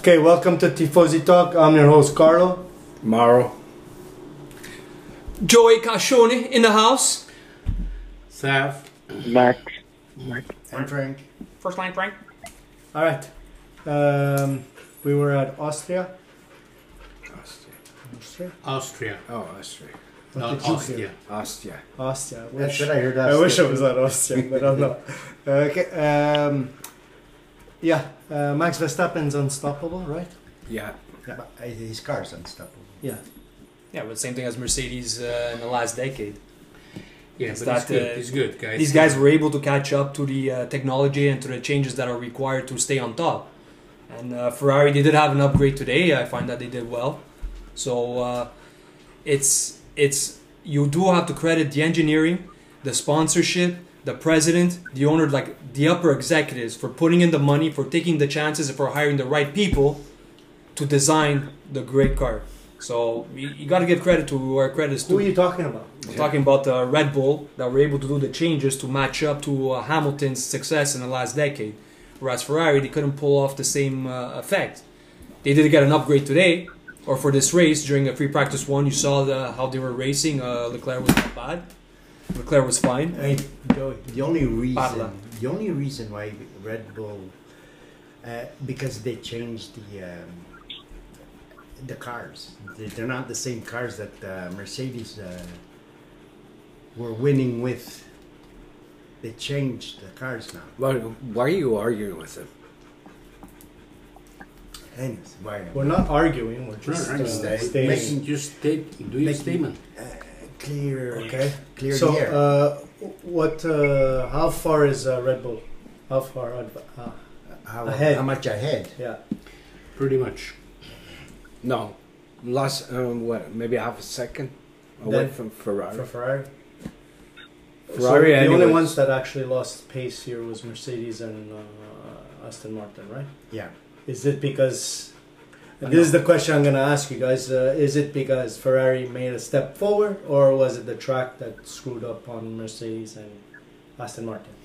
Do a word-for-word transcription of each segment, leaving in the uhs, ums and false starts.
Okay, welcome to Tifosi Talk. I'm your host, Carlo. Mauro. Joey Cashone in the house. Sav. Max. Max. And Frank. First line, Frank. All right. Um, we were at Austria. Austria. Austria? Austria. Oh, Austria. What Not did you Austria. feel? Austria. Austria. I That's wish, what I heard. I wish I was at Austria, but I'm not. Okay. Um, yeah. Uh, Max Verstappen's unstoppable, right? Yeah. Yeah, but uh, his car's unstoppable. Yeah. Yeah, but same thing as Mercedes uh, in the last decade. Yeah, It's but that, it's good. uh, It's good, guys. These guys were able to catch up to the uh, technology and to the changes that are required to stay on top. And uh, Ferrari, they did have an upgrade today. I find that they did well. So uh, it's it's you do have to credit the engineering, the sponsorship, the president, the owner, like the upper executives for putting in the money, for taking the chances, and for hiring the right people to design the great car. So you, you got to give credit to where credit is Who are due. you talking about? I'm talking about uh, Red Bull that were able to do the changes to match up to uh, Hamilton's success in the last decade. Whereas Ferrari, they couldn't pull off the same uh, effect. They did get an upgrade today, or for this race during a free practice one. You saw the, how they were racing. Uh, Leclerc was not bad. Leclerc was fine. Hey, Joey, the only reason, Parla. the only reason why Red Bull, uh, because they changed the um, the cars. They- They're not the same cars that uh, Mercedes uh, were winning with. They changed the cars now. Why, why are you arguing with him? Anyways, why? We're not arguing. We're just Sure, uh, understand. stating. Making just state, do your Making- statement. Uh, clear. Okay. Clear So, the air. uh, what? Uh, how far is uh, Red Bull? How far? adv- Uh, how, ahead. how much ahead? yeah. Pretty much. No. Last, um, what, maybe half a second away Then- from Ferrari. For Ferrari. Ferrari, so the only anyways. ones that actually lost pace here was Mercedes and uh, Aston Martin, right? Yeah. Is it because? And this is the question I'm going to ask you guys. Uh, is it because Ferrari made a step forward, or was it the track that screwed up on Mercedes and Aston Martin?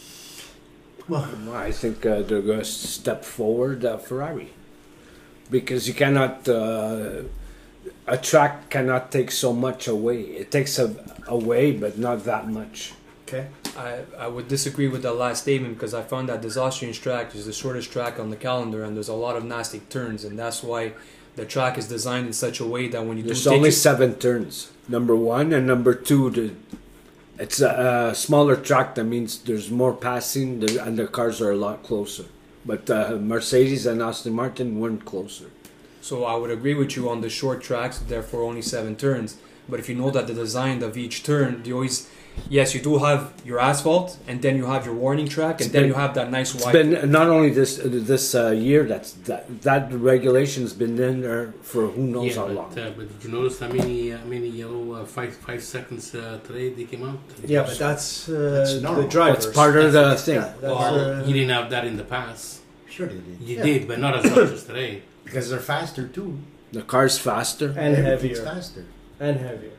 Well, I think uh, they're going to step forward, uh, Ferrari. Because you cannot, uh, a track cannot take so much away. It takes a, away, but not that much. Okay. I, I would disagree with that last statement because I found that this Austrian track is the shortest track on the calendar and there's a lot of nasty turns, and that's why the track is designed in such a way that when you There's do take only it, seven turns. Number one and number two, the, it's a, a smaller track. That means there's more passing the, and the cars are a lot closer. But uh, Mercedes and Aston Martin weren't closer. so I would agree with you on the short tracks, therefore only seven turns. But if you know that the design of each turn, you always, yes, you do have your asphalt, and then you have your warning track, and It's then been- you have that nice It's wide. been not only this this uh, year. That's that that regulation's been in there for who knows yeah, how but, long. uh, but did you notice how many, uh, how many yellow uh, five five seconds uh, today they came out? Yeah, but that's, uh, That's the normal. drivers. That's part of the thing. Yeah, that's, Well, uh, you didn't have that in the past. sure they did. You Yeah. did, but not as much as today. Because they're faster too. The car's faster. and Everything's heavier. faster. And heavier.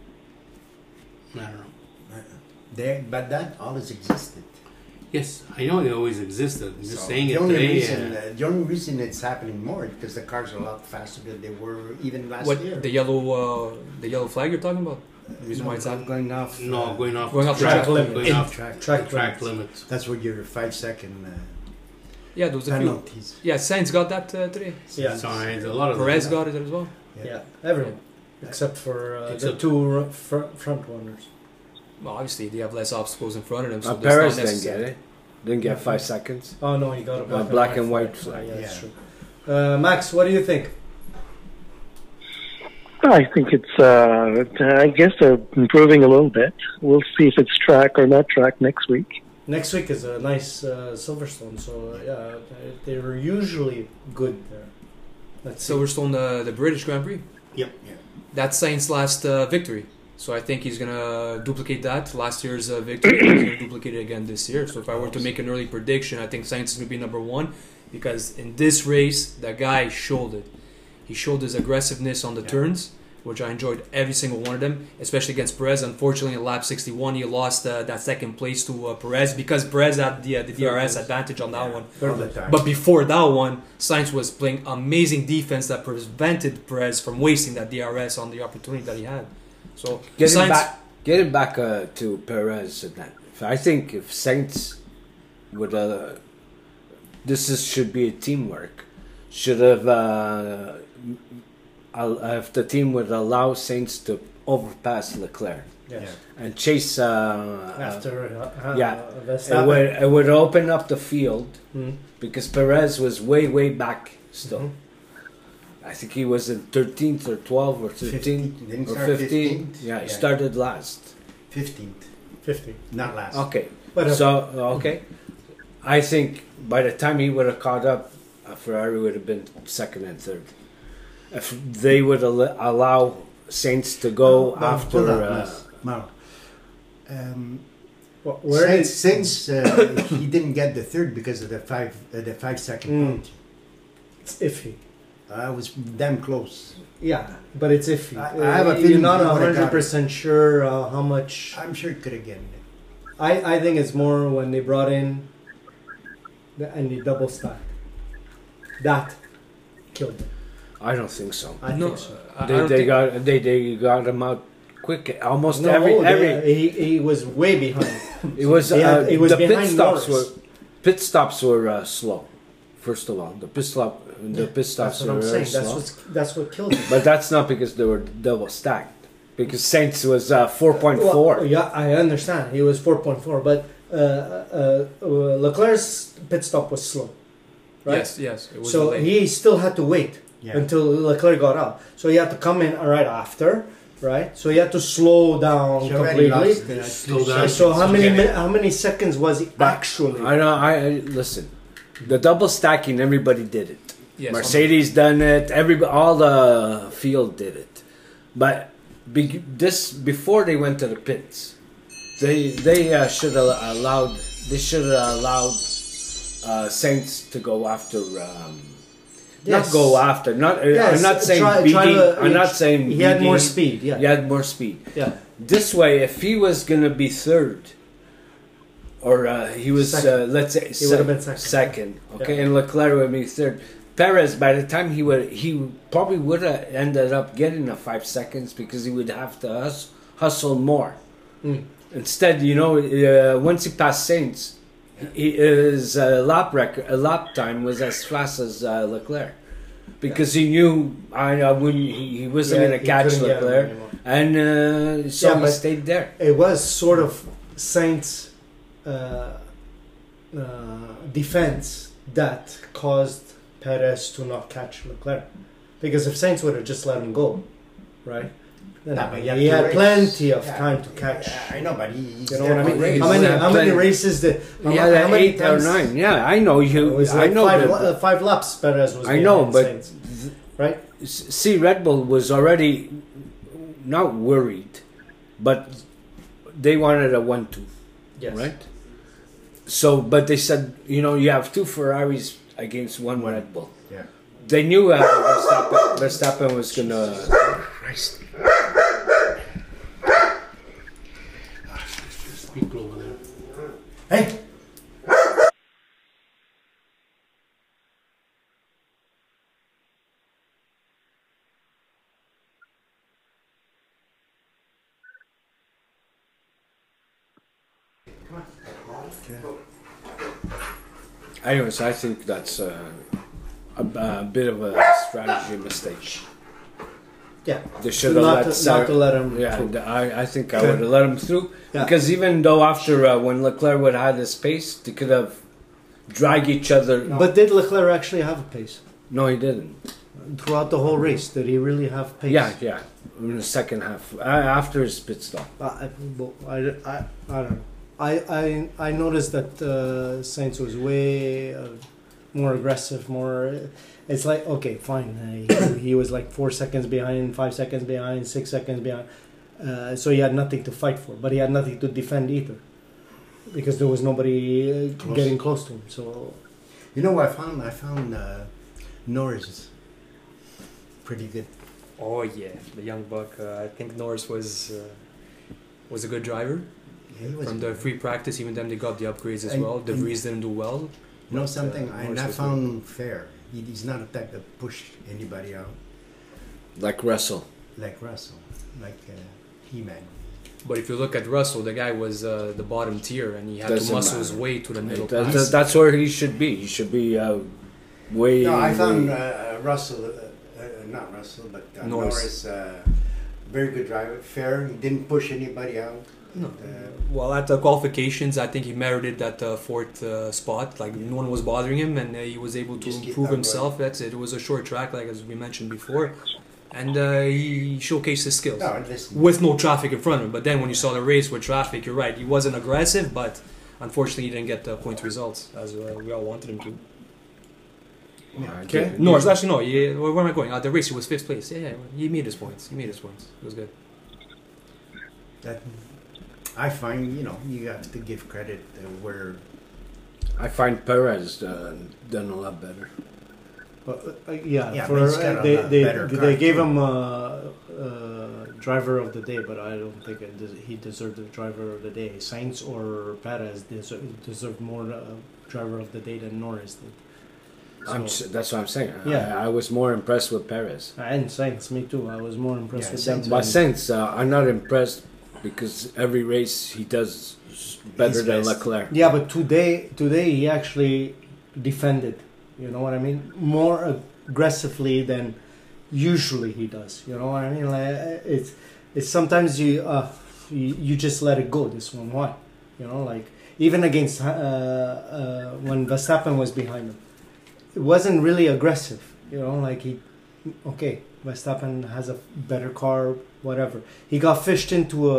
I don't know. There, but that always existed. Yes, I know it always existed. I'm just So saying the it only today. reason, uh, uh, the only reason it's happening more is because the cars are a lot faster than they were even last What year. the yellow uh, the yellow flag you're talking about? The reason No, why it's go- happening? going off. no, uh, going off Going off track, track limit. going In- off track, track track limits. limit. That's what your five second uh, Yeah, there was a few. penalties. Yeah, Sainz got that uh, today. Yeah. Signs, a lot of Perez them. got it as well. Yeah, everyone. Except for uh, the Except- two r- fr- front runners. Well, obviously they have less obstacles in front of them, so Uh, that's Perez not didn't get necessary. it. Didn't get five seconds. Oh no, he got a black, Uh, black and white flag. flag. Yeah, that's Yeah. true. Uh, Max, what do you think? I think it's, uh, I guess they're improving a little bit. We'll see if it's track or not track next week. Next week is a nice uh, Silverstone, so uh, yeah, they were usually good there. Let's see. Silverstone, the the British Grand Prix. Yep. That's Sainz's last uh, victory. So I think he's gonna duplicate that last year's uh, victory. He's gonna duplicate it again this year. So if I were to make an early prediction, I think Sainz is gonna be number one because in this race, that guy showed it. He showed his aggressiveness on the Yeah. turns, which I enjoyed every single one of them, especially against Perez. Unfortunately, in lap sixty-one, he lost uh, that second place to uh, Perez because Perez had the, uh, the D R S advantage on that Yeah, one. all the time. But before that one, Sainz was playing amazing defense that prevented Perez from wasting that D R S on the opportunity that he had. So Getting Sainz, back, getting back uh, to Perez and that. I think if Sainz would, uh, this is, should be a teamwork. Should have, uh, if the team would allow Sainz to overpass Leclerc Yes. Yeah. and chase. Uh, After uh, uh, yeah. uh, it Verstappen. would it would open up the field Mm. because Perez was way way back still. Mhm. I think he was in thirteenth or twelfth or thirteenth fifteenth. Didn't or start fifteenth. fifteenth. Yeah, he Yeah. started last. fifteenth, fifty. not last. Okay, But uh, so okay, I think by the time he would have caught up, uh, Ferrari would have been second and third. If they would al- allow Saints to go Well, after. hold on, Uh, Mas- Maro. Um, wh- where since is since uh, he didn't get the third because of the five uh, the five second Mm. penalty. it's iffy? I was damn close. Yeah, but it's iffy. I- I have a Uh, feeling You're not he would've got it. hundred percent sure uh, how much. I'm sure it could have gotten it. I, I think it's more when they brought in the, and they double stacked. That killed them. I don't think so. I no, think so. I, I They, don't they think, got they, they got him out quick. Almost No, every they- every he, he was way behind. it was He had- uh, he was the pit behind stops Norris. were pit stops were uh, slow. First of all, the pit stop the pit stops That's what were I'm very saying. That's slow. what's that's what killed him. But that's not because they were double stacked. Because Saints was uh, four point four. Well, yeah, I understand. He was four point four, but uh, uh, uh, Leclerc's pit stop was slow, right? yes, yes. It was So delayed. he still had to wait Yeah. until Leclerc got out. So he had to come in right after, right? So he had to slow down He already completely. lost the- Slow the- down. So how many Okay. mi- how many seconds was he actually? I know. I, I listen. The double stacking, everybody did it. yes, Mercedes done it. Every all the field did it. But be, this before they went to the pits, they they uh, should have allowed. They should have allowed uh, Saints to go after. Um, Yes. Not go after. Not. uh, Yes, I'm not saying try- beating. try to- I'm not saying he had more beating. speed. Yeah, He had more speed. yeah. This way, if he was gonna be third, or uh, he was, uh, Second. let's say, He would have been second. second, okay, Yeah. and Leclerc would be third. Perez, by the time he would, he probably would have ended up getting the five seconds because he would have to hus- hustle more. Mm. Instead, you know, uh, once he passed Saints, he, his uh, lap record, uh, lap time was as fast as uh, Leclerc. Because he knew I uh, when he, he wasn't Yeah, going to he catch couldn't get him Leclerc, anymore. and uh, so Yeah, he but- stayed there. It was sort of Saints' uh, uh, defense that caused Perez to not catch Leclerc. Because if Saints would have just let him go, right? Then Nah, but you have he to had race. plenty of Yeah. time to catch. Yeah, I know, but he, he's You know what I mean? there How for many? race. How many Plenty. races did? How, Yeah, mu- how many eight or times- nine. Yeah, I know It you. was I like know five, that. la- uh, five laps. Perez was. I know, behind but Sainz, right? s- see, Red Bull was already not worried, but they wanted a one-two, Yes. right? So, but they said, you know, you have two Ferraris against one Red Bull. Yeah. They knew uh, Verstappen, Verstappen was gonna. Christ. People over there. Hey, Anyways, I think that's uh, a, a bit of a strategy mistake. Yeah. They should have Not let to, Sarah- not to let him. Yeah, through. th- I, I think I Okay. would have let him through Yeah. because even though after uh, when Leclerc would have had his pace, they could have dragged each other. But did Leclerc actually have a pace No, he didn't. throughout the whole race? Did he really have pace? Yeah, yeah. In the second half, uh, after his pit stop. I, I, I, I, I don't know. I, I, I noticed that uh, Sainz was way uh, more aggressive, more. It's like, okay, fine. Uh, he, he was like four seconds behind, five seconds behind, six seconds behind. Uh, so he had nothing to fight for, but he had nothing to defend either. Because there was nobody uh, Close. getting close to him. So, you know what I found? I found uh, Norris pretty good. Oh yeah, the young buck. Uh, I think Norris was uh, was a good driver Yeah, he was from the good. free practice. Even then, they got the upgrades as And- well. De and- Vries didn't do well. You know but, uh, something? I, Norris I was found fair. He, he's not a type that push anybody out Like Russell. like Russell, like uh, He-Man. But if you look at Russell, the guy was uh, the bottom tier, and he had Doesn't to muscle his matter. way to the middle That- pass. that- that's where he should be. He should be uh, way. No, I found way- uh, uh, Russell, uh, uh, not Russell, but uh, Norris. Norris, uh, very good driver, fair. He didn't push anybody out. No. Uh, Well, at the qualifications, I think he merited that uh, fourth uh, spot. Like no one was bothering him, and uh, he was able to Just keep improve that himself. That's it. It was a short track, like as we mentioned before, and uh, he showcased his skills no, listen. with no traffic in front of him. But then when you saw the race with traffic, you're right. He wasn't aggressive, but unfortunately, he didn't get the point results as uh, we all wanted him to. I Okay. get- No, it's actually no. He, where, where am I going? Uh, the race, he was fifth place. Yeah, yeah, he made his points. He made his points. It was good. That, I find, you know, you have to give credit uh, where. I find Perez uh, done a lot better. But, uh, yeah, Yeah, for but he's uh, got a they lot they, better they car, gave too. him uh, uh, driver of the day, but I don't think it des- he deserved the driver of the day. Sainz or Perez deserved, deserved more uh, driver of the day than Norris did. I'm, So- s- that's what I'm saying. Yeah. I, I was more impressed with Perez. And Sainz, me too. I was more impressed Yeah, with Sainz them. But than- Sainz, uh, I'm not impressed because every race he does s- better He's than best. Leclerc. Yeah, but today, today he actually defended. You know what I mean? More aggressively than usually he does. You know what I mean? Like it's it's sometimes you uh you, you just let it go. This one, why? You know, like even against uh, uh when Verstappen was behind him, it wasn't really aggressive. You know, like he okay, Verstappen has a better car, whatever. He got fished into a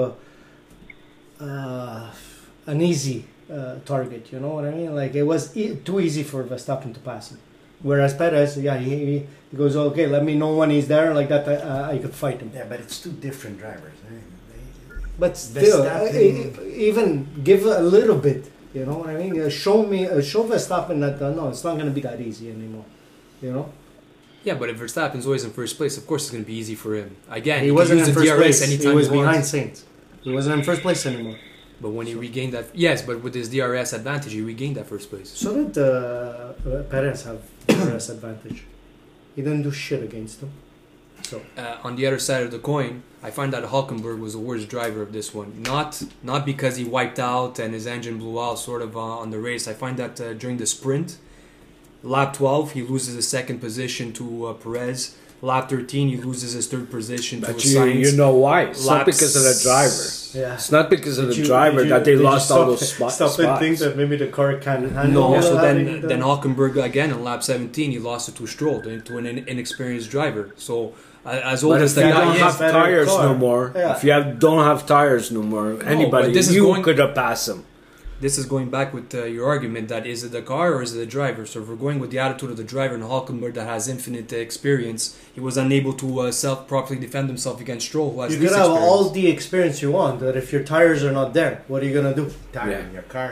uh, an easy uh, target. You know what I mean? Like it was e- too easy for Verstappen to pass him. Whereas Perez, yeah, he, he he goes, okay, let me know when he's there, like that, uh, I could fight him. Yeah, but it's two different drivers. Eh? They- But still, uh, Verstappen- e- even give a little bit. You know what I mean? Uh, show me, uh, show Verstappen that uh, no, it's not going to be that easy anymore. You know, Yeah, but if Verstappen's always in first place, of course it's going to be easy for him. Again, he can wasn't use in the first D R S place. anytime He was wants. behind Sainz. He wasn't in first place anymore. But when he regained that, yes, but with his D R S advantage, he regained that first place. So did uh, uh, Perez have Perez advantage? He didn't do shit against him. So Uh, on the other side of the coin, I find that Hulkenberg was the worst driver of this one. Not not because he wiped out and his engine blew out sort of uh, on the race. I find that uh, during the sprint, lap twelve, he loses his second position to uh, Perez. Lap thirteen, he loses his third position to But you, Sainz. you know why? It's not Laps- because of the driver. yeah. It's not because of Did the you- driver did you- that they did you lost all stop- those spot, Stop spots. and think that maybe the car can handle. No, so having then the- then Hulkenberg again in lap seventeen, he lost it to Stroll, to an in- inexperienced driver. So uh, as old But as if the you guy don't is, have better tires car. no more, Yeah. if you have, don't have tires no more, anybody, but this is you going- could have passed him. this is going back with uh, your argument that is it the car or is it the driver? So if we're going with the attitude of the driver and Hulkenberg that has infinite uh, experience, he was unable to uh, self properly defend himself against Stroll, who has You least could have experience. all the experience you want, but if your tires are not there, what are you gonna do? tire Yeah. in your car.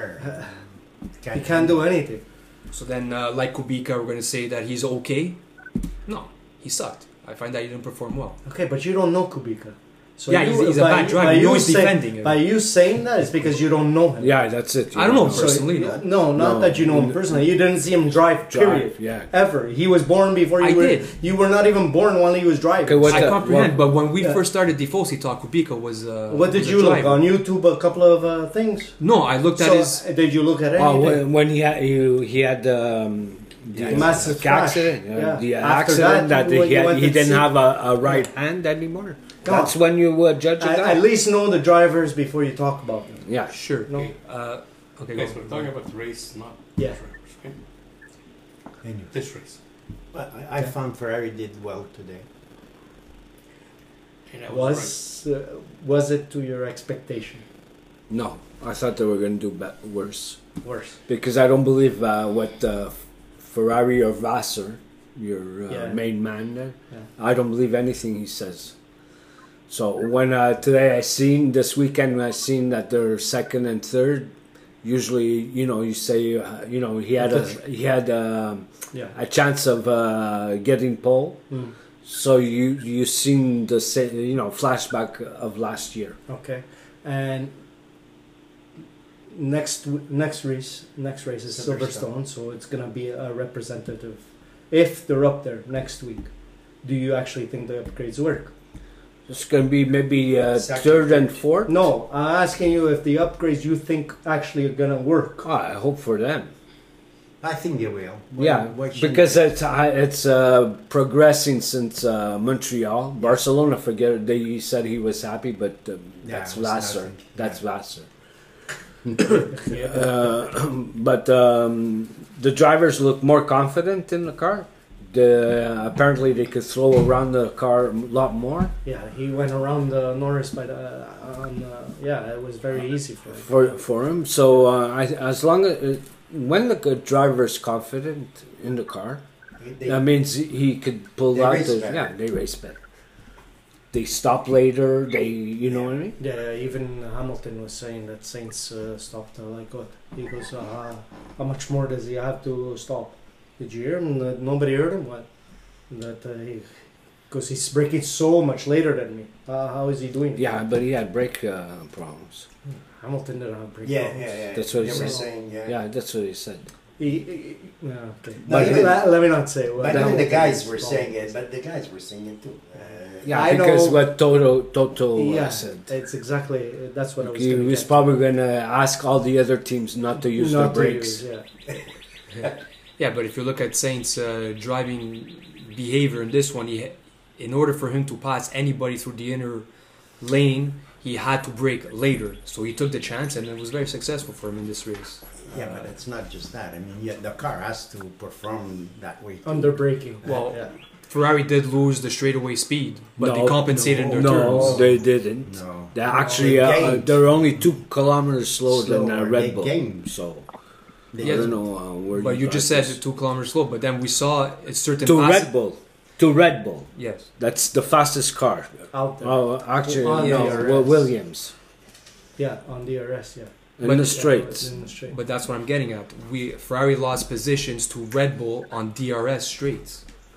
You can't do anything. So then, uh, like Kubica, we're going to say that he's okay. No, he sucked. I find that he didn't perform well. Okay, but you don't know Kubica. So Yeah, you, he's- he's a by- bad driver. by You know you he's say- defending him. By you saying that, it's because you don't know him. Yeah, that's it. I don't know So, personally, yeah, no. no, not No. that you know him personally. You didn't see him drive. Period. Drive, yeah. Ever. He was born before you I were. did. You were not even born while he was driving. Okay, what I the- comprehend, what- but when we Yeah. first started Defosi talk, Kubica was. Uh, What did was a you look driver. on YouTube? A couple of uh, things. No, I looked at So, his. uh, did you look at Oh, anything? when, when he had he, he had um, the Massive crash. accident, uh, Yeah. the After accident that, that, you- he, you had, went he to didn't see- have a, a right hand anymore. No. That's when you uh, judge it. I, out. at least know the drivers before you talk about them. Yeah, Sure. No. Uh, okay, Okay, so go. we're talking about the race, not Yeah. drivers. Okay? Anyway, This race. but I, I found Ferrari did well today. And I was, Was uh, was it to your expectation? no, I thought they were going to do be- worse Worse. because I don't believe uh, what uh, Ferrari or Vassar, your uh, Yeah. main man there, Yeah. I don't believe anything he says. So when uh, today I seen this weekend I seen that they're second and third. Usually, you know, you say uh, you know he had a he had um, Yeah. a chance of uh, getting pole. Mm. So you you seen the sa- you know flashback of last year. Okay, and next w- next race next race is Silverstone, Silverstone. so it's gonna be a representative. If they're up there next week, do you actually think the upgrades work? It's gonna be maybe uh, Second. third and fourth. No, I'm asking you if the upgrades you think actually are gonna work. Oh, I hope for them. I think they will. Why- Yeah, why shouldn't because they? it's uh, it's uh, progressing since uh, Montreal. Barcelona, forget they said he was happy, but um, Yeah, that's it was Vassar. nothing. That's Yeah. Vassar. Uh, but um, the drivers look more confident in the car. The, apparently, they could throw around the car a lot more. Yeah, he went around uh, Norris by the on. Uh, yeah, it was very easy for him. for for him. So uh, I, as long as uh, when the good driver is confident in the car, They- that means he could pull They out. race The, better. yeah, they race better. They stop later. They, you know what I mean? Yeah, even Hamilton was saying that Saints uh, stopped uh, like what? He goes, uh, how much more does he have to stop? Did you hear him? That nobody heard him? What? That uh, he, because he's braking so much later than me. Uh, how is he doing it? Yeah, but he had brake uh, problems. Hamilton didn't have brake yeah, problems. yeah, yeah. That's what he They were said. saying. Yeah. Yeah, that's what he said. He, he, yeah, okay. No, Let- even- let, let me not say. What But even the Hamilton guys is were wrong. saying it. But the guys were saying it too. Uh, Yeah, I because know- what Toto Toto uh, Yeah, said. it's exactly that's what I was. He gonna was get. probably gonna ask all the other teams not to use Not their to brakes. use, yeah. Yeah, but if you look at Saints' uh, driving behavior in this one, he, ha- in order for him to pass anybody through the inner lane, he had to brake later. So he took the chance, and it was very successful for him in this race. yeah, but it's not just that. I mean, yeah, the car has to perform that way. Too. Under braking. Well, yeah. Ferrari did lose the straightaway speed, but they No, compensated in their No, turns. they didn't. No. They No, actually they uh, gained. they're only two kilometers slower than uh, Slower, Red they Bull. gained. So They I Yes. don't know uh, where. But you got just said this. two kilometers slow, but then we saw a certain to pass- Red Bull. To Red Bull. Yes. That's the fastest car. Out there. Oh, actually, On no. the R S. Well, Williams Yeah, on the R S, yeah. in But- the straights. In the straight. But that's what I'm getting at. We Ferrari lost positions to Red Bull on D R S straights.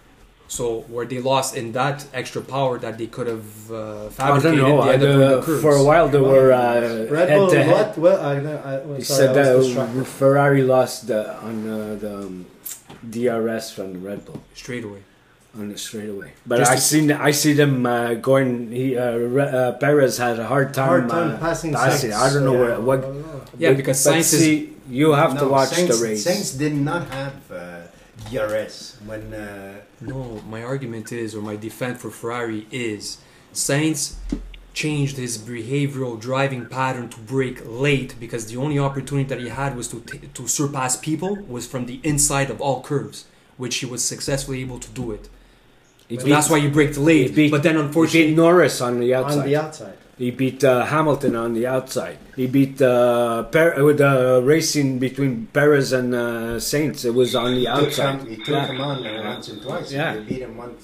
So where they lost in that extra power that they could have uh, I don't fabricated, know. they I, ended up doing uh, the curves. for a while, they were uh, Red head Bull, to head. what? Well, I, I, I, He sorry, said I that was distracted. Ferrari lost the, on uh, the um, D R S from the Red Bull Straight away. on the straightaway. But Just I to- seen I see them uh, going. He uh, Re- uh, Perez had a hard time. Hard time uh, passing passing. Sainz. I don't know Yeah. where what. I don't know. Yeah, because but Sainz is- see, you have to No, watch Sainz, the race. Sainz did not have uh, D R S when. Uh, No, my argument is, or my defense for Ferrari is, Sainz changed his behavioral driving pattern to brake late because the only opportunity that he had was to t- to surpass people was from the inside of all curves, which he was successfully able to do it. He So beat- that's why he braked late. he beat- but then he unfortunately, beat Norris on the outside. On the outside. He beat uh, Hamilton on the outside. He beat uh, per- with the uh, racing between Perez and uh, Sainz. It was on the took outside. him, he took Yeah. him on uh, once and twice. Yeah. They beat him once.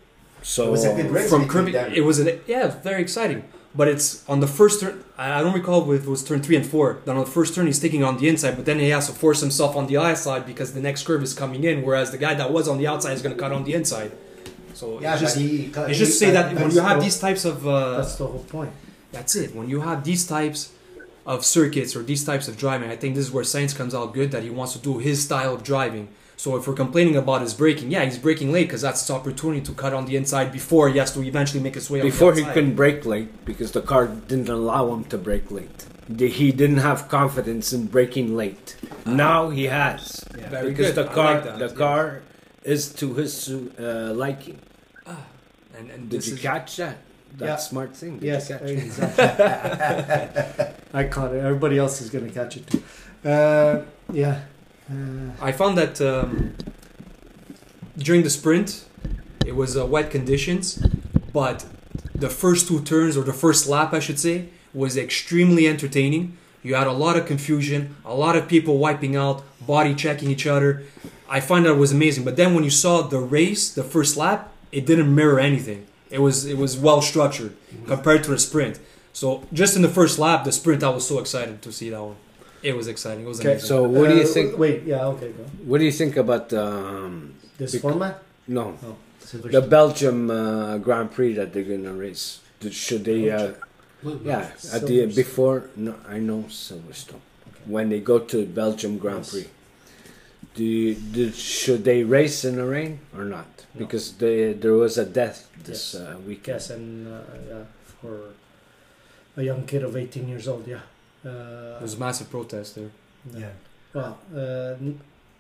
So It was a good race from between Kirby, them. it was an, yeah, it was very exciting. But it's on the first turn. I I don't recall if it was turn three and four. Then on the first turn, he's taking on the inside, but then he has to force himself on the outside because the next curve is coming in. Whereas the guy that was on the outside is going to cut on the inside. So Yeah, it's just but he, it's he, just to say that when that's you have the- these types of uh, That's the whole point. that's it. When you have these types of circuits or these types of driving, I think this is where Sainz comes out good. That he wants to do his style of driving. So if we're complaining about his braking, yeah, he's braking late because that's his opportunity to cut on the inside before he has to eventually make his way on before the he outside. couldn't brake late because the car didn't allow him to brake late. The- He didn't have confidence in braking late. Now he has Very because good. the I car like that, the yeah. car is to his uh, liking. And, and Did this you is, catch that? That Yeah. smart thing. Did Yes, you catch it? exactly. I caught it. Everybody else is going to catch it too. Uh, yeah. Uh, I found that um, during the sprint, it was uh, wet conditions, but the first two turns, or the first lap, I should say, was extremely entertaining. You had a lot of confusion, a lot of people wiping out, body checking each other. I find that was amazing. But then when you saw the race, the first lap, it didn't mirror anything. It was it was well structured compared to the sprint. So just in the first lap, the sprint, I was so excited to see that one. It was exciting. It was Okay, amazing. So what do you uh, think? Wait, yeah, okay, go. What do you think about um, This Bec- format? no? Oh. the Belgium uh, Grand Prix that they're gonna race. Should they? Uh, Well, yeah, at the Silverstone. before. No, I know Silverstone. When they go to Belgium Grand Yes. Prix, do, you, do should they race in the rain or not? No. Because they, there was a death this Yes. uh, weekend. Yes, and uh, yeah, for a young kid of eighteen years old, yeah. Uh, There's a massive protest there. Yeah. Well, uh, n-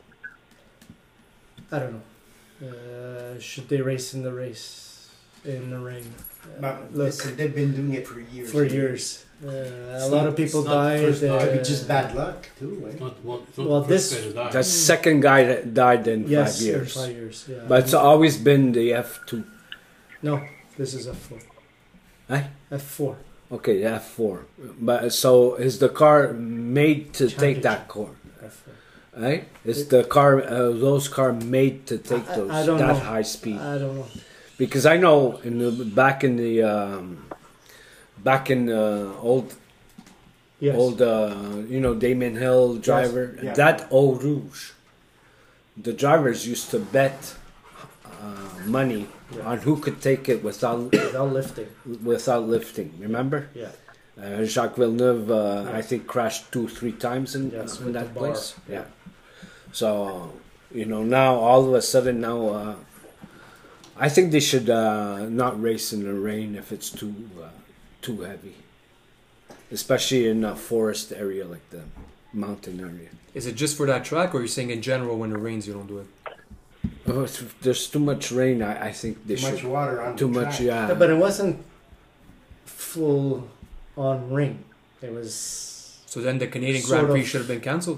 I don't know. Uh, should they race in the race in the rain? Uh, But look, listen, they've been doing it for years. for years, uh, a It's lot not- of people it's not the died. first time. uh, Maybe just bad luck too. It's Right? not one. It's not Well, the first this- guy to die. The second guy that died in yes, five years. in five years. Yeah. But it's always been the F two. No, this is F four. Eh? F four. Okay, the F four. But so is the car made to take that car? F four. Right? Is the car uh, those car made to take I- I- those I don't that know. high speed? I don't know. Because I know in the back in the um, back in the old Yes. old uh, you know Damien Hill driver yeah. that Eau Rouge, the drivers used to bet uh, money Yeah. on who could take it without Without lifting. without lifting. Remember? Yeah. Uh, Jacques Villeneuve, uh, Yeah. I think, crashed two, three times in, Yes, in with that the bar. place. Yeah. So, you know, now all of a sudden, now uh, I think they should uh, not race in the rain if it's too uh, too heavy, especially in a forest area like the mountain area. Is it just for that track, or are you saying in general when it rains you don't do it? Oh, if there's too much rain, I, I think they Too should. much water on Too the much, track. yeah. Yeah, but it wasn't full on rain. It was. So then the Canadian Sort Grand Prix of. should have been cancelled.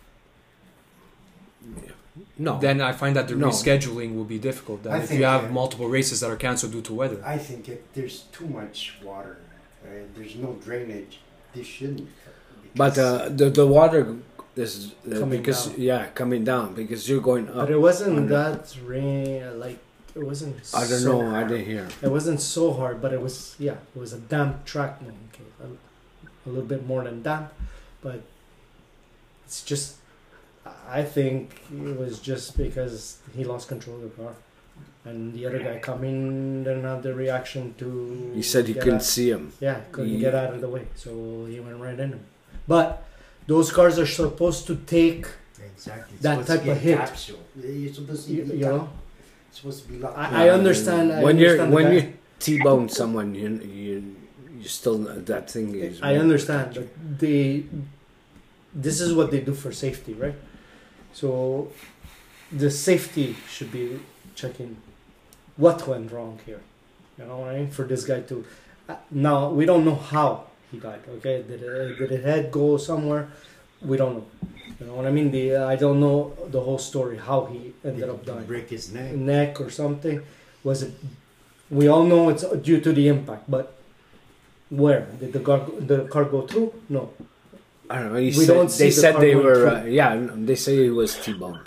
No. Then I find that the No. rescheduling will be difficult. Then I if think, you have uh, multiple races that are cancelled due to weather. I think if there's too much water, uh, there's no drainage. They shouldn't. But because- uh, the the water is uh, Coming because down. yeah coming down because you're going up. But it wasn't under- that rain. uh, Like it wasn't. I don't so know. I hard. didn't hear. It wasn't so hard, but it was. Yeah, it was a damp track. No, okay, a, a little bit more than damp, but it's just. I think it was just because he lost control of the car, and the other guy coming didn't have the reaction to. He said he get couldn't out- see him. Yeah, couldn't He- get out of the way, so he went right in him. But those cars are supposed to take. Exactly. It's that supposed to type be of a hit. Capsule. You're supposed to You, be you know, It's supposed to be locked. I, I understand. I when you're understand the when guy. you T-bone someone, you you you still that thing is. I understand, but they. This is what they do for safety, right? So, the safety should be checking what went wrong here. You know what I mean? For this guy to. Uh, now we don't know how he died. Okay, did it, did his head go somewhere? We don't know. You know what I mean? The I don't know the whole story how he ended up dying. Break his neck. Neck or something. Was it? We all know it's due to the impact, but where did the car the car go through? No. I don't know. He We said, don't see they the said car they going were. through. Uh, yeah, they say he was T-boned.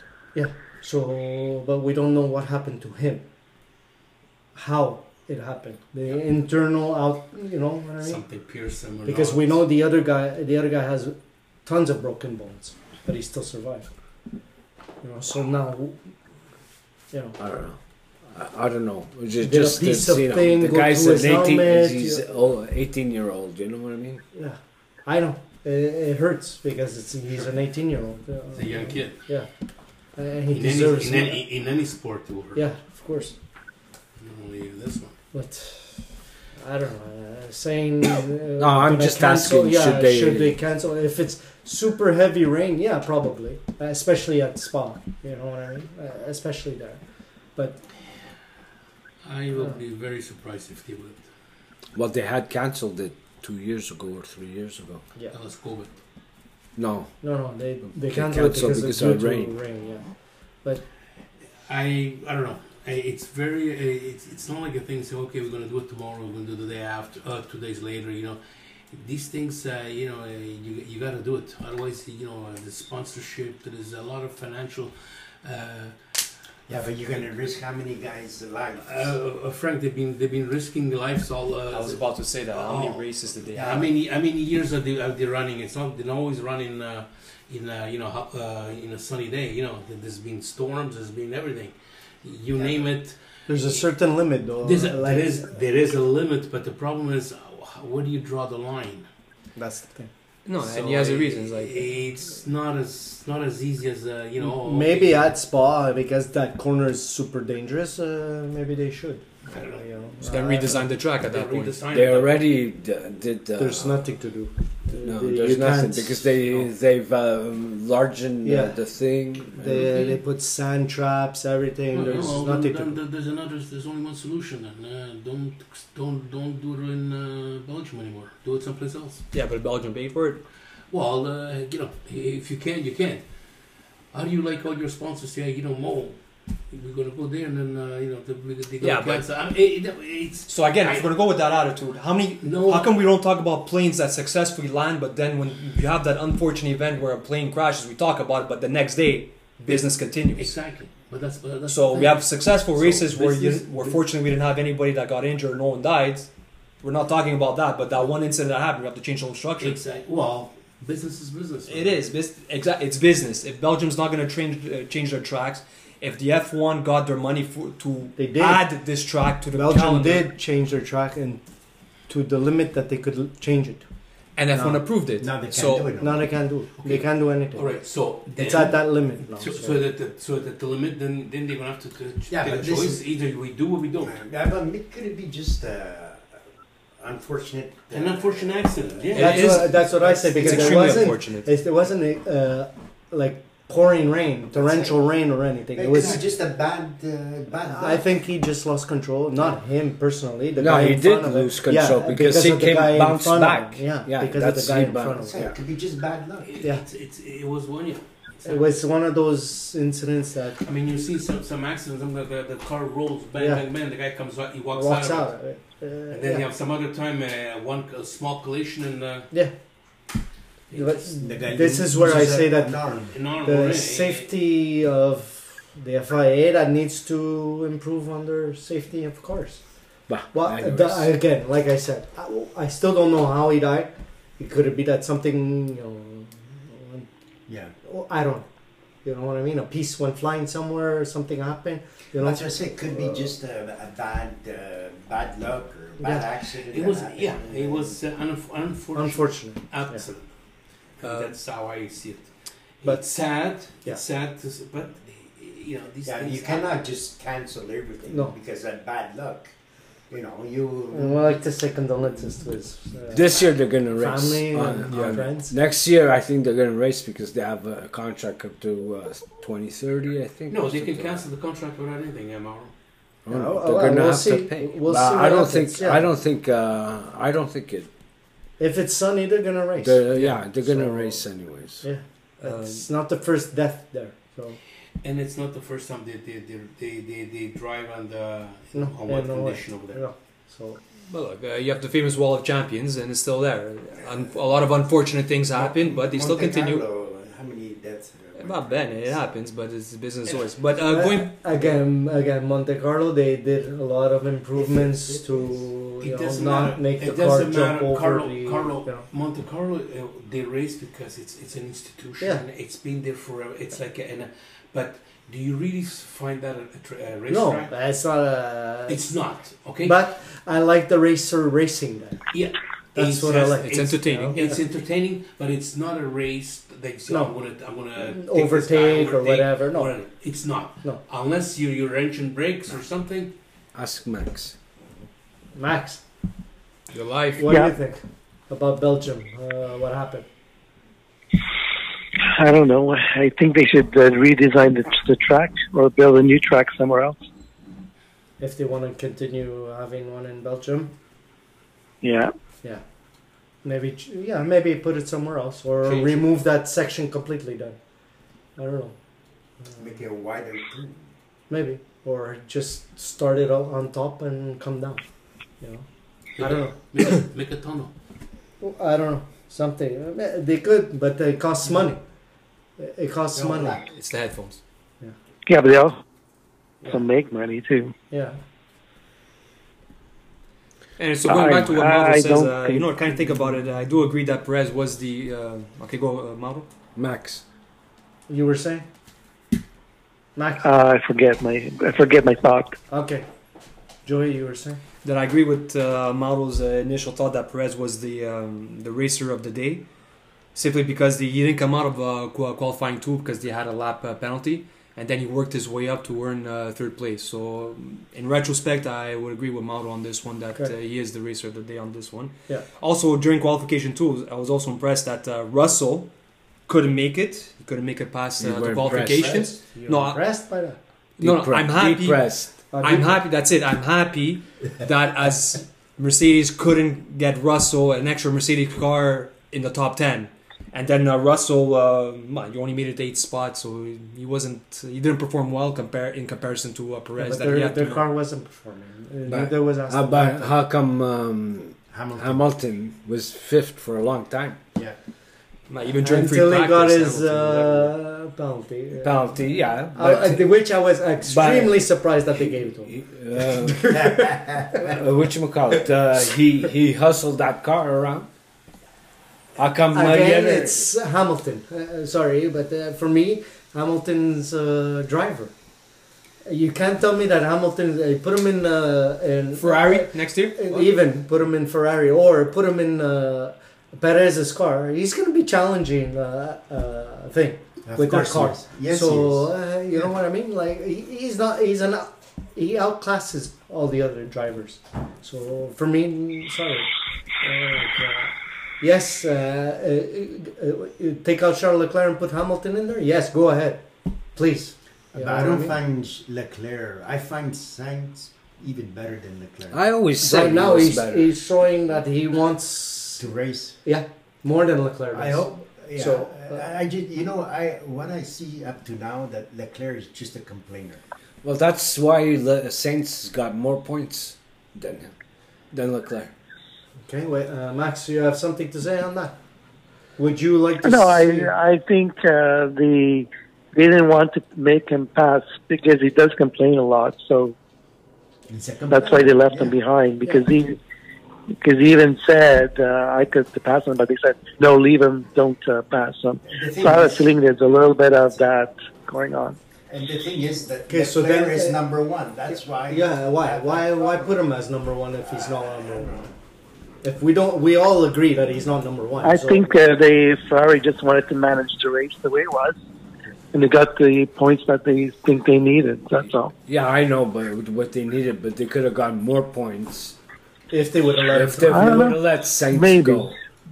So, but we don't know what happened to him. How it happened? The internal out. You know what I mean? Something pierced him. Or Because not. we know the other guy. The other guy has tons of broken bones, but he still survived. You know. So now, you know. I don't know. I, I don't know. Just, Did a just piece this, of you know, thing the go guy's through an his eighteen. helmet, He's you- oh, eighteen year old. You know what I mean? Yeah, I know. It, it hurts because it's he's an eighteen year old. It's a young kid. Yeah, and he In deserves. any, in, it. any, in any sport, it will hurt. Yeah, of course. Not only this one. But I don't know. Uh, saying uh, No, I'm gonna just cancel, asking, Yeah, should they- should they cancel if it's super heavy rain? Yeah, probably, uh, especially at Spa. You know what I mean? Uh, especially there. But I will Yeah. be very surprised if they would. Well, they had cancelled it two years ago or three years ago. yeah, That was COVID. No, no, no, they they They canceled it canceled because, because it's of due to rain. rain. Yeah, I I don't know. I- It's very. uh, It's it's not like a thing. Say, okay, we're gonna do it tomorrow. We're gonna do it the day after. Uh, two days later. You know, these things. Uh, you know, uh, you you gotta do it. Otherwise, you know, uh, the sponsorship. There is a lot of financial. Uh, Yeah, but you're gonna risk how many guys' lives? uh, uh, Frank, they've been they've been risking their lives all. Uh, I was about to say that. How many Oh. races did they Yeah, have? how many how many years are they, are they running? It's not they're not always running uh, in uh, you know ho- uh, in a sunny day. You know, there's been storms, there's been everything. You Yeah. name it. There's a certain limit, though. There's a, like, there is there is a limit, but the problem is, uh, where do you draw the line? That's the thing. No, So and he has a reason. It's it- like it's not as not as easy as uh, you know. Maybe okay, at Spa, because that corner is super dangerous, uh, maybe they should. I don't know. You know, so then Uh, redesign the track at They that point. redesigned They it. already d- did. Uh, There's nothing to do. No, They- there's you nothing can't- because they no. they've um, largened Yeah. uh, the thing. They, they put sand traps, everything. No, There's no, nothing then, to do. then there's another. There's only one solution. Then uh, don't don't don't do it in uh, Belgium anymore. Do it someplace else. Yeah, but Belgium paid for it. Well, uh, you know, if you can, you can. How do you like all your sponsors say, you know, Mo, we're gonna go there, and then uh, you know, they, they gonna Yeah, but- cancel. I mean, it, it, it's So again, if I- we're gonna go with that attitude, how many? no. How come we don't talk about planes that successfully land, but then when you have that unfortunate event where a plane crashes, we talk about it, but the next day business continues. Exactly, but that's, but that's the So thing. we have successful So races where you, business- where fortunately we didn't have anybody that got injured, no one died. We're not talking about that, but that one incident that happened, we have to change the whole structure. Exactly. Well, business is business. It is. Bus- exa- It's business. If Belgium's not going to change uh, change their tracks, if the F one got their money for, to They did. add this track to the Belgium calendar, did change their track and to the limit that they could l- change it. and F one No. approved it. No, they can't so do it. Now they can't do it. They Okay. can't do anything. All right. So It's then- at that limit now. So, so- so that the, so that the limit, then then they're gonna have to, to Yeah, take a but this choice. is- Either we do or we don't. Yeah, but it could it be just uh, unfortunate? Uh, An unfortunate accident. Yeah. that's It is- what that's what I say it's because it extremely wasn't unfortunate. it, it wasn't uh, like pouring rain, torrential rain or anything. It It was. was just a bad, uh, bad. I think he just lost control. Not him personally. The No, guy he in did front of him. lose control Yeah, because he of the came guy in bounced front of back. him. Yeah, Yeah, because of the that's guy he in front of bounced. him. It could be just bad luck. It, Yeah. It's, it's, it was one. Yeah. It was one of those incidents that I mean, you see some some accidents. I'm the, the, the car rolls, bang, Yeah. bang, bang. The guy comes out, he walks, walks out. out. Of it. Uh, And then yeah. you have some other time, uh, one a small collision and. Uh, Yeah. But The guy this uses is where I a- say that an arm. an arm the already. safety of the F I A that needs to improve on their safety of cars. Bah, Well, anyways. the, again, like I said, I, I still don't know how he died. It could be that something, you know, Yeah. oh, I don't know. You know what I mean? A piece went flying somewhere, or something happened. You know, That's what I say. It could be just a, a bad, uh, bad luck or bad Yeah. accident. It that was happened. yeah. It was uh, unf- unfortunate. unfortunate. Accident. Uh, That's how I see it. but- it's sad. Yeah. It's sad, to, s- but you know these Yeah, things. you cannot just cancel everything No. because of bad luck. You know, you. And I like to say condolences to his uh, This year they're gonna race. family on- and on- friends. Next year, I think they're gonna race because they have a contract up to uh, twenty thirty. I think. No, or they can something cancel the contract without anything, Amaro. like that. Oh, Oh, oh, they're well, gonna we'll have see. to pay. We'll But see I what don't happens, think. yeah. I don't think. Uh, I don't think it. If it's sunny, they're gonna race. They're, yeah, they're gonna So- race anyways. Yeah, Um, it's not the first death there. So And it's not the first time they they they they, they, they drive on the no, on yeah, what no way. condition over there. Yeah. So Well, look, uh, you have the famous Wall of Champions, and it's still there. Un- a lot of unfortunate things happen, but they still Monte continue. Carlo, how many deaths? uh, Not bad, it happens, but it's business always. But uh, going, Uh, again, again, Monte Carlo, they did a lot of improvements It- it- to It you know, doesn't not matter. make It the car doesn't jump matter. over Carlo, the. Carlo, you know. Monte Carlo, uh, they race because it's it's an institution. Yeah. And it's been there forever. It's like a, and a, but do you really find that a, a, tra- a No, racetrack? it's not a. It's not. Okay. But I like the racer racing there. yeah, That's It's what I just- like. It's entertaining. Yeah. It's entertaining, but it's not a race that you say, No. I'm gonna, I'm gonna take this guy, Overtake or overtake, whatever. No, or- It's not. No. Unless your your engine breaks or something. Ask Max. Max, your life. what Yeah. do you think about Belgium? Uh, what happened? I don't know. I think they should uh, redesign the, the track or build a new track somewhere else. If they want to continue having one in Belgium, Yeah. maybe ch- yeah, maybe put it somewhere else or Change it. remove that section completely. Then I don't know. Uh, Make it a wider turn. maybe or just start it all on top and come down. You know, I don't know. Make a, make a tunnel. I don't know. Something Uh, they could, but it costs money. It it costs No, money. black. It's the headphones. Yeah, but they also Yeah. make money too. Yeah. And so going back to what I- Mauro I says, don't uh, you think- know, kind of think about it. I do agree that Perez was the. Uh, okay, go, uh, Mauro. Max. You were saying? Max. Uh, I forget my I forget my thought. Okay. Joey, you were saying? That I agree with uh, Mauro's uh, initial thought that Perez was the um, the racer of the day, simply because the, he didn't come out of uh, qualifying two because they had a lap uh, penalty, and then he worked his way up to earn uh, third place. So in retrospect, I would agree with Mauro on this one that uh, he is the racer of the day on this one. Yeah. Also during qualification two, I was also impressed that uh, Russell couldn't make it. He couldn't make it past uh, the qualifications. You're No, I- impressed by that? No, no, I'm happy. Depressed. Uh, I'm happy. That's it. I'm happy that as Mercedes couldn't get Russell an extra Mercedes car in the top ten, and then uh, Russell, uh, well, you only made it eight spots, so he wasn't. He didn't perform well compare in comparison to uh, Perez. But that he their, had their to- car wasn't performing. Uh, But Neither was How, Aston about, Martin. how come um, Hamilton. Hamilton was fifth for a long time? Yeah. Like, even during free Until he got practice, his Hamilton was uh, penalty. Uh, Penalty, yeah. uh, But, uh, which I was extremely surprised that they gave it to him. uh, uh, whatchamacallit, uh, he, he hustled that car around. How come uh, Again, yeah, it's Hamilton. Uh, sorry, but uh, for me, Hamilton's uh, driver. You can't tell me that Hamilton. Uh, put him in uh, in Ferrari next year. uh, even put him in Ferrari or put him in uh, Perez's car. He's going to be challenging uh, uh, thing Of with that course car. he is. Yes, so he is. uh, you know what I mean? Like he, he's not. He's an. He outclasses all the other drivers. So for me, sorry. Uh, like, uh, yes, uh, uh, uh, uh, take out Charles Leclerc and put Hamilton in there. Yes, go ahead, please. You But know I what don't mean? find Leclerc. I find Sainz even better than Leclerc. I always say Right now he was he's better. he's showing that he wants to race. yeah more than Leclerc. I does. hope. Yeah. So, So uh, I, I just, you know, I what I see up to now that Leclerc is just a complainer. Well, that's why Le- Saints got more points than him, than Leclerc. Okay, wait, uh, Max, you have something to say on that? Would you like to? No, see... I I think uh, the they didn't want to make him pass because he does complain a lot. So In second that's why they left yeah. him behind because he because he even said uh, I could pass him, but they said no, leave him, don't uh, pass him. The thing So I have a is- feeling there's a little bit of that going on. And the thing is that Okay, so Leclerc then, is uh, number one. That's why. Yeah, why? Why? Why put him as number one if he's not number one? If we don't, we all agree that he's not number one. I so- think uh, they Ferrari just wanted to manage the race the way it was, and they got the points that they think they needed. That's all. Yeah, I know, but what they needed, but they could have gotten more points if they would have let if him they I don't would know. have let Saints Maybe. go.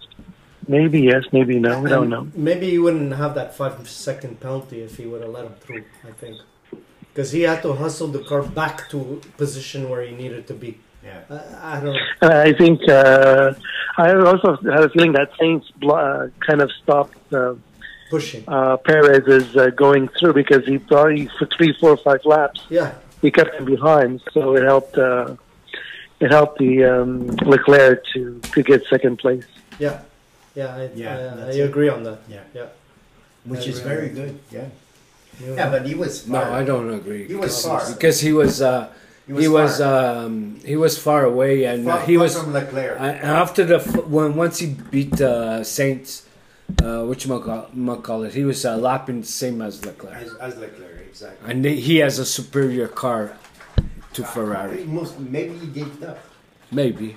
Maybe yes, maybe no. We don't know. Maybe he wouldn't have that five second penalty if he would have let him through. I think because he had to hustle the car back to position where he needed to be. Yeah. I, I don't know. And I think uh, I also have a feeling that Saints blo- uh, kind of stopped uh, Pushing. uh, Perez's uh, going through because he probably for three, four, five laps Yeah. he kept him behind, so it helped. Uh, it helped the um, Leclerc to, to get second place. Yeah. Yeah. I, Yeah, I, I that's it. agree on that. Yeah. Yeah. Which I is agree. very good. Yeah. You Yeah, know. but he was No, far. I don't agree. He was because, far. because he was uh, he was far. um, he was far away, and far, uh, he far was from Leclerc. uh, after the f- when once he beat uh, Saints, uh, which call it, he was uh, lapping the same as Leclerc, as, as Leclerc, exactly. and they, he has a superior car to Ferrari. Most, maybe he gave it up. Maybe.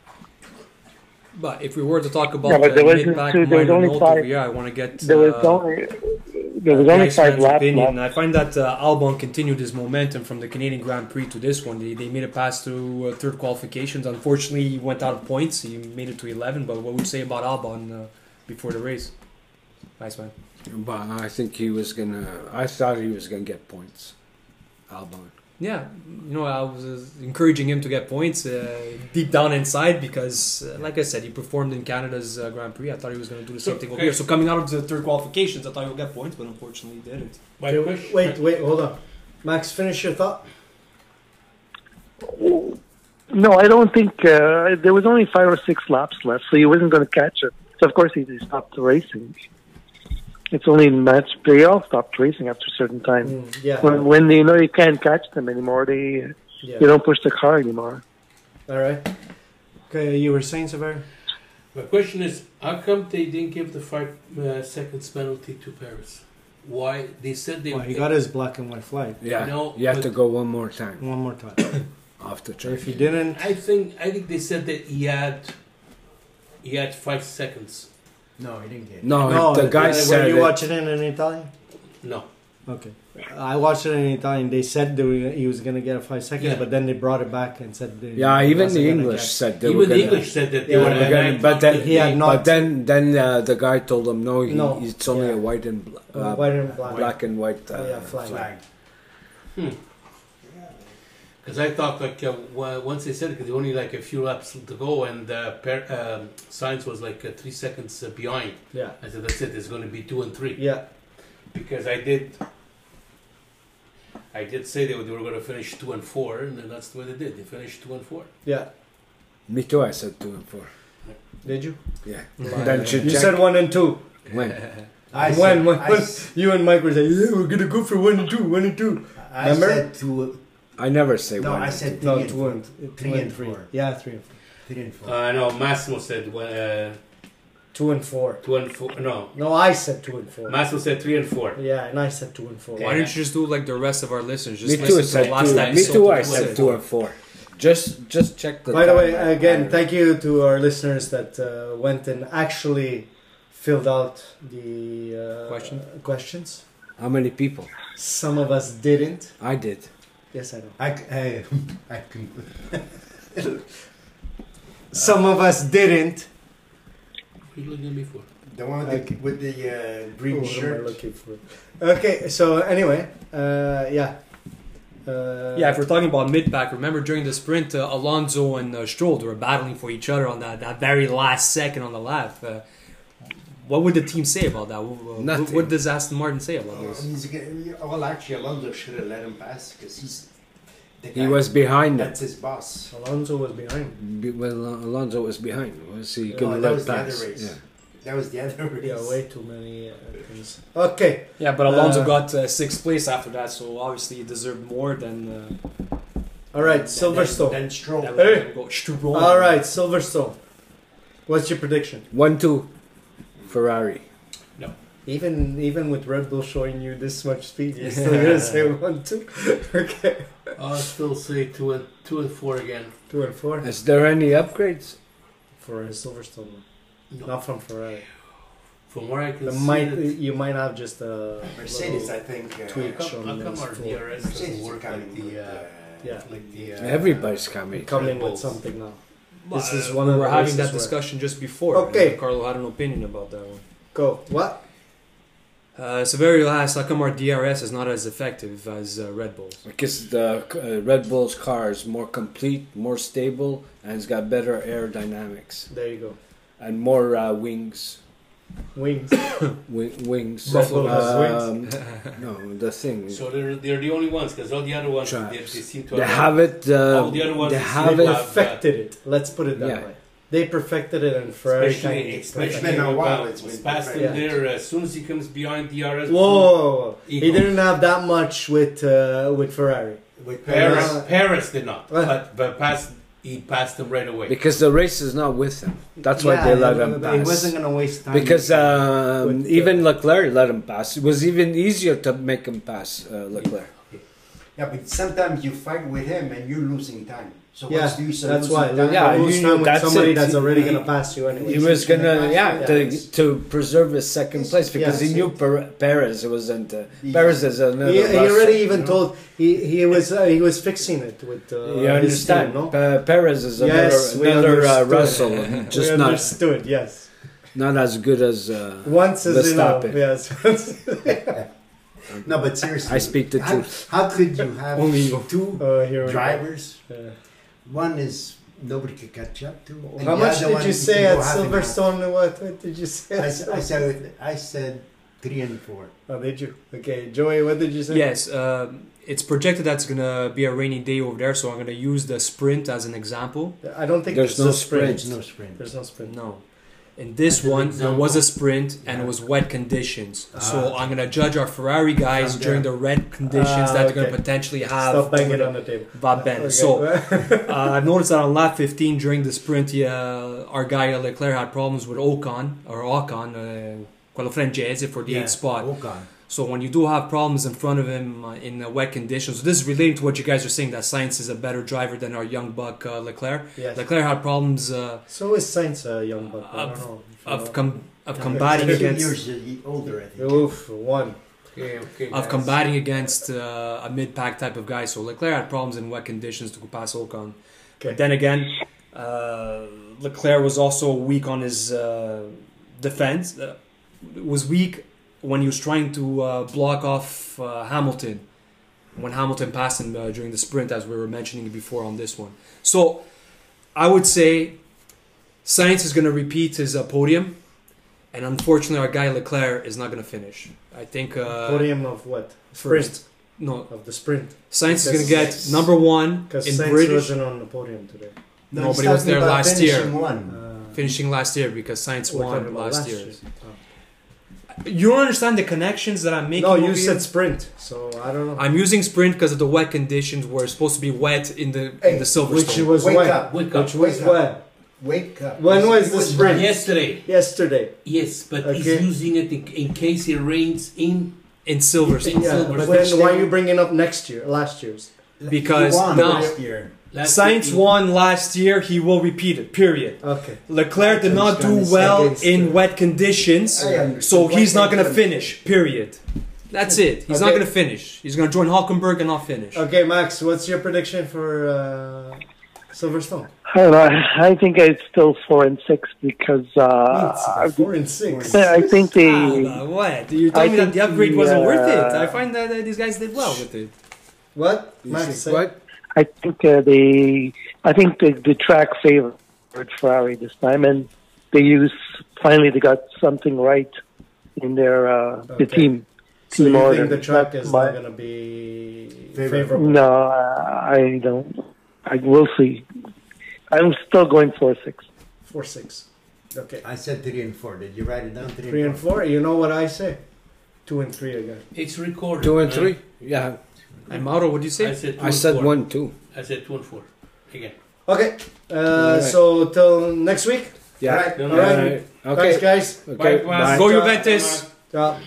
But if we were to talk about Yeah, but uh, there was- mid-back there was minor only note five- over here, I want to get There was uh, only there was uh, only Guy's five fans' laps opinion. left. I find that uh, Albon continued his momentum from the Canadian Grand Prix to this one. They, they made it past through uh, third qualifications. Unfortunately, he went out of points. He made it to eleven. But what would you say about Albon uh, before the race? Nice man. But I think he was gonna. I thought he was gonna get points. Albon. Yeah, you know, I was uh, encouraging him to get points uh, deep down inside because, uh, like I said, he performed in Canada's uh, Grand Prix. I thought he was going to do the same So, thing over okay. here. So coming out of the third qualifications, I thought he would get points, but unfortunately he didn't. My Okay, question- wait, wait, hold on. Max, finish your thought. No, I don't think uh, there was only five or six laps left, so he wasn't going to catch it. So of course he he stopped racing. It's only in match. They all stopped racing after a certain time. Mm, yeah. When, when they know you can't catch them anymore, they yeah. they don't push the car anymore. All right. Okay, you were saying, Sever? My question is, how come they didn't give the five uh, seconds penalty to Paris? why they said they Well, he got his black and white flag Yeah, No, you have but- to go one more time one more time. off the So track. if he didn't, I think I think they said that he had he had five seconds. No, he didn't get it. No, no, the guy uh, said were you it. watching it in Italian? No. Okay. I watched it in Italian. They said they were, he was going to get a five seconds, Yeah. but then they brought it back and said. They, Yeah, he even wasn't the gonna English get- said they Even were the gonna, English said that they Yeah, were. but and then- I but thought then that he had they- not- But then, then uh, the guy told him no. He, No. It's only Yeah. a white and bl- Uh, uh, white and black. black and white uh, Oh, yeah, flag. Flag. Because I thought like uh, wa- once they said it, because only like a few laps to go, and uh, per, um, Sainz was like uh, three seconds uh, behind. Yeah. I said that's it. It's going to be two and three. Yeah. Because I did, I did say they were, they were going to finish two and four, and then that's the way they did. They finished two and four. Yeah. Me too. I said two and four. Did you? Yeah. Liar. Then should You check said one and two. when. I when, said, when, I, when s- you and Mike were saying, yeah, we're going to go for one and two, one and two. I Remember? said two, I never say no, one. I said three No, and two four. and, Three two and three. four. Yeah, three and four. Three and four. Uh, no, Massimo said one, uh, Two and four. two and four. No, No, I said two and four. Massimo said three and four. Yeah, and I said two and four. Why don't you just do like the rest of our listeners? Just Me too. I listen to said the last two. Me episode too. of I the said episode. two and four. Just, just check the. By the time. way, again, I- thank you to our listeners that uh, went and actually filled out the uh, Question? questions. How many people? Some of us didn't. I did. Yes, I know. I, I, I can. Some of us didn't. What are you looking at me for? The one with the, Okay. with the uh, green What am I shirt. looking for? Okay, so anyway, uh, yeah. Uh, Yeah, if we're talking about mid-pack, remember during the sprint, uh, Alonso and uh, Stroll, they were battling for each other on that, that very last second on the lap. Uh, what would the team say about that? What, what, Nothing. what does Aston Martin say about Oh, this? he's, g- well, actually, Alonso should have let him pass because he's. The He guy- was behind them. That's his boss. Alonso was behind. Be- Well, Alonso was behind. Was he Yeah, gonna that let was the pass? other race. Yeah. That was the other race. Yeah, way too many uh, things. Okay. Yeah, but Alonso Uh, got uh, sixth place after that, so obviously he deserved more than. Uh, All right, Then- Silverstone. Then, then Stroll. that Hey! go Stroll. All right, Silverstone. What's your prediction? One two, Ferrari. Even even with Red Bull showing you this much speed, you're still gonna say one, two. Okay. I'll still say two and two and four again. Two and four Is there any upgrades? for a Silverstone. No. Not from Ferrari. From where I can The see might it, you might have just a Mercedes, I little think. Uh, tweak how shown come, how come as our full. D R S Mercedes doesn't is work coming like the with, uh, Yeah. like the uh, Everybody's coming. coming with Bulls. something now. Well, This is uh, one we of were the having races that where- discussion just before. Okay. and Carlo had an opinion about that one. Go. What? Uh, so very last, how come our D R S is not as effective as uh, Red Bull's? Because the uh, Red Bull's car is more complete, more stable, and it's got better aerodynamics There you go. and more uh, wings. Wings. Wi- wings. Red Bull has Um, no, the thing. So they're they're the only ones because all the other ones they, they Traps. seem to They have. have it. Uh, All the other ones they is have They it. have- perfected it. Let's put it that Yeah. way. They perfected it, and Ferrari Especially, kind of especially It's been a with, while, uh, it's been with past him perfect. there. As soon as he comes behind D R S, Whoa! He He goes. didn't have that much with uh, with Ferrari. With Paris, Uh, Paris did not, uh, but but passed he passed him right away. Because the race is not with him. That's why Yeah, they let but- him but He pass. wasn't gonna waste time. Because um, With the- even Leclerc let him pass. It was even easier to make him pass uh, Leclerc. Yeah, but sometimes you fight with him and you're losing time. So yeah, what's the use of that's losing why. time? Yeah, Yeah, lose you- time with that's somebody it. that's already He- gonna pass you anyway. He He's was just gonna gonna, pass yeah, you, to, yeah. to preserve his second place because Yeah, he knew Per- Perez wasn't. Uh, He- Perez is another. He, he Russell, already even you know? told he he was uh, he was fixing it with uh, You his understand? team, no? Pe- Perez is Yes, another, we another uh, understood. Russell, just we not understood. Yes, not as good as. Uh, once is enough. Verstappen. Yes. No, but seriously. I speak the how, truth. How could you have Only you. two Uh, here we go. drivers? Yeah. One is nobody could catch up to. and How the much other did one you can say go at half and half. Silverstone? What, what did you say? I, at s- I said I said three and four. Oh, did you? Okay, Joey, what did you say? Yes, um, it's projected that it's gonna be a rainy day over there, so I'm gonna use the sprint as an example. I don't think There's there's no a sprint. sprint. There's no sprint. There's no sprint. No. In this As an one, there was a sprint and Yeah. it was wet conditions. so Ah. I'm gonna judge our Ferrari guys From during there. the red conditions Ah, that they're okay. gonna potentially have. Stop banging over on the table. Va bene. Okay. So uh, I've noticed that on lap fifteen during the sprint, uh, our guy Leclerc had problems with Ocon or Ocon, uh, quello francese for the Yeah, eighth spot. Ocon. So when you do have problems in front of him uh, in uh, wet conditions, this is relating to what you guys are saying, that Sainz is a better driver than our young buck uh, Leclerc. Yes. Leclerc had problems uh, So is Sainz a young buck? I don't Of- know. if you of know. com- of No, combating he's two against years older, I think. Oof, one. Okay, okay. of guys. combating against uh, a mid-pack type of guy. So Leclerc had problems in wet conditions to go past Ocon. Okay. But then again, uh, Leclerc was also weak on his uh, defense. Uh, was weak when he was trying to uh, block off uh, Hamilton, when Hamilton passed him uh, during the sprint, as we were mentioning before on this one. So I would say Sainz is going to repeat his uh, podium, and unfortunately our guy Leclerc is not going to finish. I think uh, Podium of what? Sprint. first. No, Of the sprint. Sainz is going to get Because- number one Because in Sainz British, wasn't on the podium today. No, he's but he was talking there about last year. finishing One. Uh, finishing last year because Sainz we're talking won about last year. Oh. You don't understand the connections that I'm making. No, you over said here? sprint, so I don't know. I'm using sprint because of the wet conditions were supposed to be wet in the in Hey, the Silverstone. Which was Wake when? up, wake up, Which was wake up. when? Wake up. When He was the sprint? Yesterday. Yesterday. Yes, but Okay. he's using it in, in case it rains in. in Silverstone. In Yeah, Silverstone. but Which then why they- are you bringing up next year, last year's? Because He won now- last year. Last Sainz week. won last year. He will repeat it. Period. Okay. Leclerc did That's not what I do was well against in the- wet conditions, I understand. so Why he's not they going to couldn't? finish. Period. That's it. He's not Okay. going to finish. He's going to join Hulkenberg and not finish. Okay, Max, what's your prediction for uh, Silverstone? I don't know. I think it's still four and six because uh, Four and six. I think Ah, they. but what? You're I telling me that think the upgrade the, wasn't worth it. uh, I find that uh, these guys did well with it. What? You Max, think say- what? I think uh, they. I think the, the track favored Ferrari this time, and they use finally they got something right in their uh, the Okay. team. So team you order. think the track Not is my- not going to be Favorable. favorable? No, I don't. I will see. I'm still going four six. Four six. Okay. I said three and four. Did you write it down? Three, Three and four. You know what I say? Two and three again. It's recorded. Two and right? three? Yeah. And Mauro, what do you I say? said two I and said four. one, two. I said two and four. Again. Okay. Uh, Alright. So till next week. Yeah. Right. No, All right. Alright. Thanks, Okay. guys. Okay. Bye, Bye. Go Ciao. Juventus! Ciao.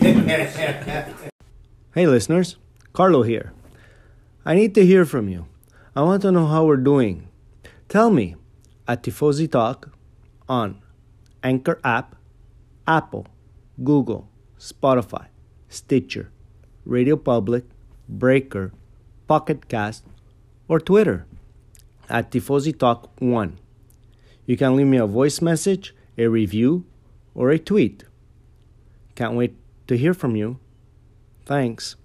Hey listeners, Carlo here. I need to hear from you. I want to know how we're doing. Tell me at Tifosi Talk on Anchor app, Apple, Google, Spotify, Stitcher, Radio Public, Breaker, Pocket Cast, or Twitter at Tifosi Talk one. You can leave me a voice message, a review, or a tweet. Can't wait to hear from you. Thanks.